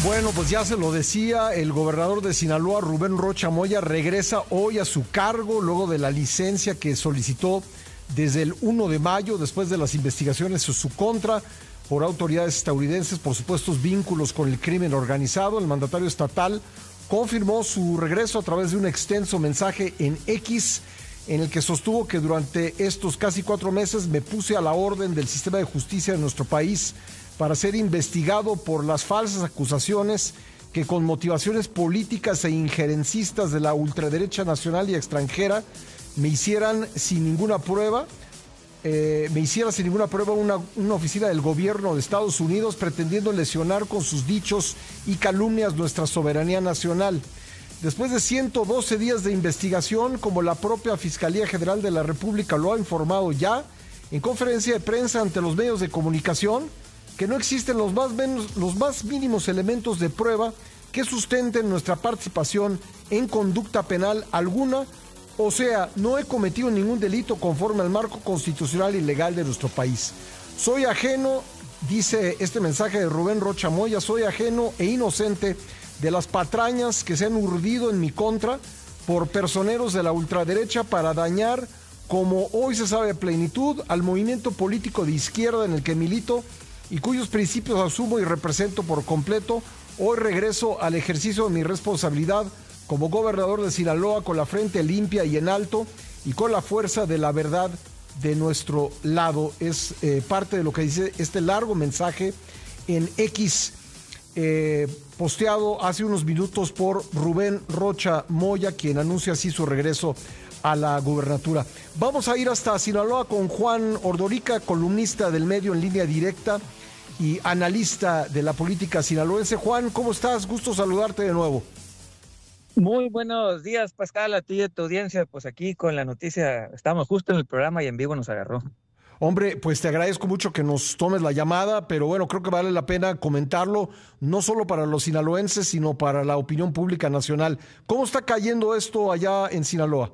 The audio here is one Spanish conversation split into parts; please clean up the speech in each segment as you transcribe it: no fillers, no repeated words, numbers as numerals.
Bueno, pues ya se lo decía, el gobernador de Sinaloa, Rubén Rocha Moya, regresa hoy a su cargo luego de la licencia que solicitó desde el 1 de mayo, después de las investigaciones en su contra por autoridades estadounidenses por supuestos vínculos con el crimen organizado. El mandatario estatal confirmó su regreso a través de un extenso mensaje en X, en el que sostuvo que durante estos casi 4 meses me puse a la orden del sistema de justicia de nuestro país para ser investigado por las falsas acusaciones que con motivaciones políticas e injerencistas de la ultraderecha nacional y extranjera me hicieran sin ninguna prueba una oficina del gobierno de Estados Unidos pretendiendo lesionar con sus dichos y calumnias nuestra soberanía nacional. Después de 112 días de investigación, como la propia Fiscalía General de la República lo ha informado ya, en conferencia de prensa ante los medios de comunicación, que no existen los más mínimos elementos de prueba que sustenten nuestra participación en conducta penal alguna, o sea, no he cometido ningún delito conforme al marco constitucional y legal de nuestro país. Soy ajeno, dice este mensaje de Rubén Rocha Moya, soy ajeno e inocente de las patrañas que se han urdido en mi contra por personeros de la ultraderecha para dañar, como hoy se sabe a plenitud, al movimiento político de izquierda en el que milito y cuyos principios asumo y represento por completo. Hoy regreso al ejercicio de mi responsabilidad como gobernador de Sinaloa con la frente limpia y en alto y con la fuerza de la verdad de nuestro lado. Es parte de lo que dice este largo mensaje en X, posteado hace unos minutos por Rubén Rocha Moya, quien anuncia así su regreso a la gubernatura. Vamos a ir hasta Sinaloa con Juan Ordorica, columnista del medio En Línea Directa y analista de la política sinaloense. Juan, ¿cómo estás? Gusto saludarte de nuevo. Muy buenos días, Pascal, a ti y a tu audiencia. Pues aquí con la noticia, estamos justo en el programa y en vivo nos agarró. Hombre, pues te agradezco mucho que nos tomes la llamada, pero bueno, creo que vale la pena comentarlo, no solo para los sinaloenses, sino para la opinión pública nacional. ¿Cómo está cayendo esto allá en Sinaloa?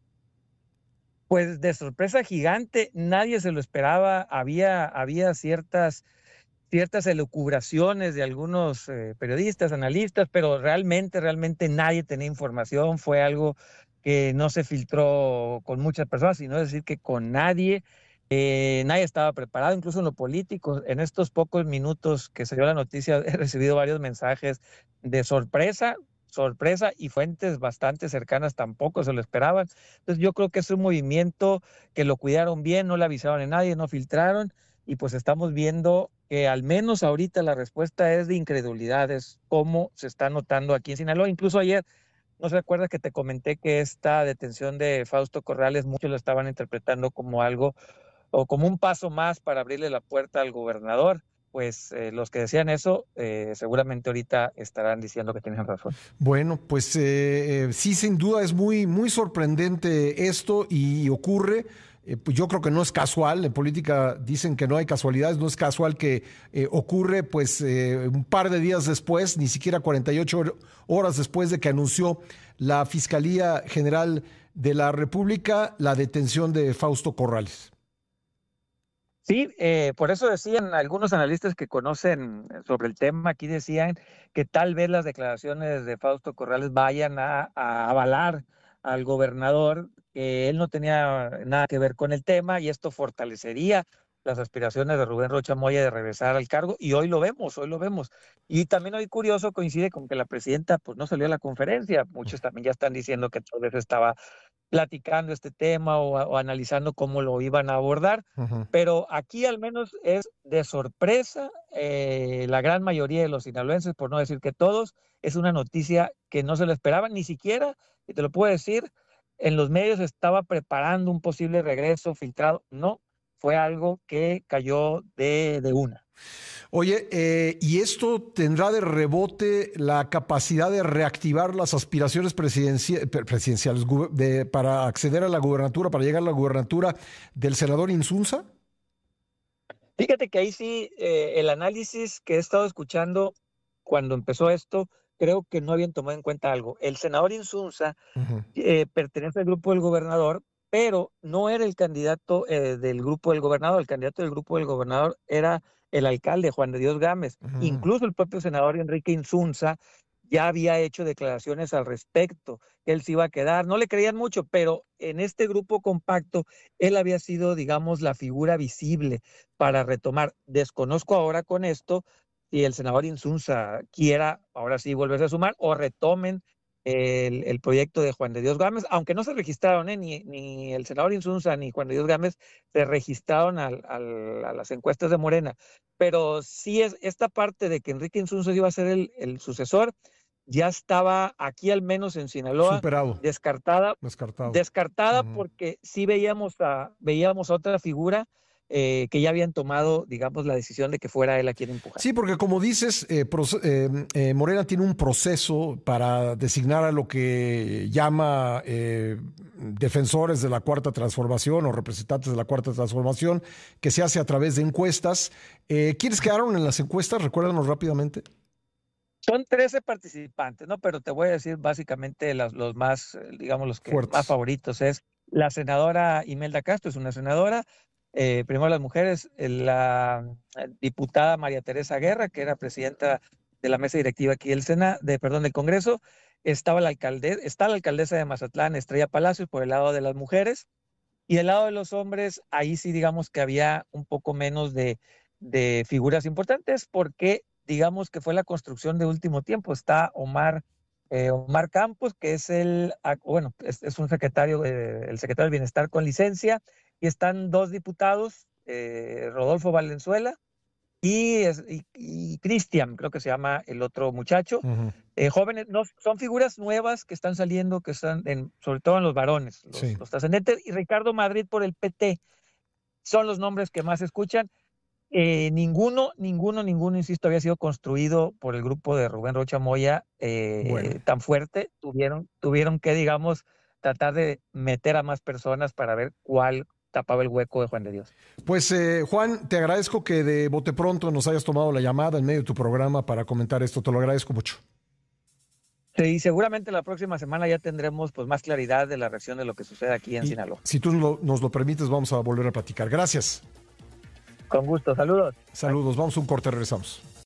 Pues de sorpresa gigante, nadie se lo esperaba. Había ciertas elucubraciones de algunos periodistas, analistas, pero realmente nadie tenía información. Fue algo que no se filtró con muchas personas, sino decir que con nadie. Nadie estaba preparado, incluso en lo político. En estos pocos minutos que salió la noticia, he recibido varios mensajes de sorpresa, y fuentes bastante cercanas tampoco se lo esperaban. Entonces yo creo que es un movimiento que lo cuidaron bien, no le avisaron a nadie, no filtraron, y pues estamos viendo que al menos ahorita la respuesta es de incredulidad, es cómo se está notando aquí en Sinaloa. Incluso ayer, ¿no se acuerda que te comenté que esta detención de Fausto Corrales muchos lo estaban interpretando como algo o como un paso más para abrirle la puerta al gobernador? Pues los que decían eso seguramente ahorita estarán diciendo que tienen razón. Bueno, pues sí, sin duda es muy sorprendente esto y ocurre. Pues yo creo que no es casual, en política dicen que no hay casualidades, no es casual que ocurre pues un par de días después, ni siquiera 48 horas después de que anunció la Fiscalía General de la República la detención de Fausto Corrales. Sí, por eso decían algunos analistas que conocen sobre el tema, aquí decían que tal vez las declaraciones de Fausto Corrales vayan a avalar al gobernador, que él no tenía nada que ver con el tema y esto fortalecería las aspiraciones de Rubén Rocha Moya de regresar al cargo, y hoy lo vemos. Y también hoy curioso coincide con que la presidenta pues no salió a la conferencia. Muchos también ya están diciendo que tal vez estaba platicando este tema o analizando cómo lo iban a abordar, pero aquí al menos es de sorpresa. La gran mayoría de los sinaloenses, por no decir que todos, es una noticia que no se lo esperaban, ni siquiera, y te lo puedo decir, en los medios estaba preparando un posible regreso filtrado. No, fue algo que cayó de una. Oye, ¿y esto tendrá de rebote la capacidad de reactivar las aspiraciones presidenciales para acceder a la gubernatura, para llegar a la gubernatura del senador Insunza? Fíjate que ahí sí, el análisis que he estado escuchando cuando empezó esto, creo que no habían tomado en cuenta algo. El senador Insunza pertenece al grupo del gobernador, pero no era el candidato del grupo del gobernador. El candidato del grupo del gobernador era el alcalde Juan de Dios Gámez. Incluso el propio senador Enrique Insunza ya había hecho declaraciones al respecto, que él se iba a quedar. No le creían mucho, pero en este grupo compacto él había sido, digamos, la figura visible para retomar. Desconozco ahora con esto si el senador Insunza quiera ahora sí volverse a sumar o retomen el proyecto de Juan de Dios Gámez, aunque no se registraron, ni el senador Insunza ni Juan de Dios Gámez se registraron a las encuestas de Morena, pero sí es esta parte de que Enrique Insunza iba a ser el sucesor, ya estaba aquí al menos en Sinaloa Superado. descartada Uh-huh. porque sí veíamos a otra figura que ya habían tomado, digamos, la decisión de que fuera él a quien empujar. Sí, porque como dices, Morena tiene un proceso para designar a lo que llama defensores de la Cuarta Transformación o representantes de la Cuarta Transformación, que se hace a través de encuestas. ¿Quiénes quedaron en las encuestas? Recuérdanos rápidamente. Son 13 participantes, ¿no? Pero te voy a decir básicamente los más, digamos, los que más Fuertes. favoritos es la senadora Imelda Castro, es una senadora, primero las mujeres, la diputada María Teresa Guerra, que era presidenta de la mesa directiva aquí del Congreso, está la alcaldesa de Mazatlán, Estrella Palacios, por el lado de las mujeres, y del lado de los hombres, ahí sí digamos que había un poco menos de figuras importantes, porque digamos que fue la construcción de último tiempo. Está Omar Campos, que es es un secretario, el secretario del Bienestar con licencia, y están dos diputados, Rodolfo Valenzuela y Cristian, creo que se llama el otro muchacho. Uh-huh. Jóvenes, no, son figuras nuevas que están saliendo, que están sobre todo en los varones, Sí. los trascendentes, y Ricardo Madrid por el PT. Son los nombres que más se escuchan. Ninguno, insisto, había sido construido por el grupo de Rubén Rocha Moya Bueno. tan fuerte. Tuvieron que, digamos, tratar de meter a más personas para ver cuál tapaba el hueco de Juan de Dios. Pues Juan, te agradezco que de bote pronto nos hayas tomado la llamada en medio de tu programa para comentar esto. Te lo agradezco mucho. Sí, seguramente la próxima semana ya tendremos pues más claridad de la reacción de lo que sucede aquí en Y Sinaloa. si tú nos lo permites, vamos a volver a platicar. Gracias. Con gusto, saludos. Saludos, vamos a un corte, regresamos.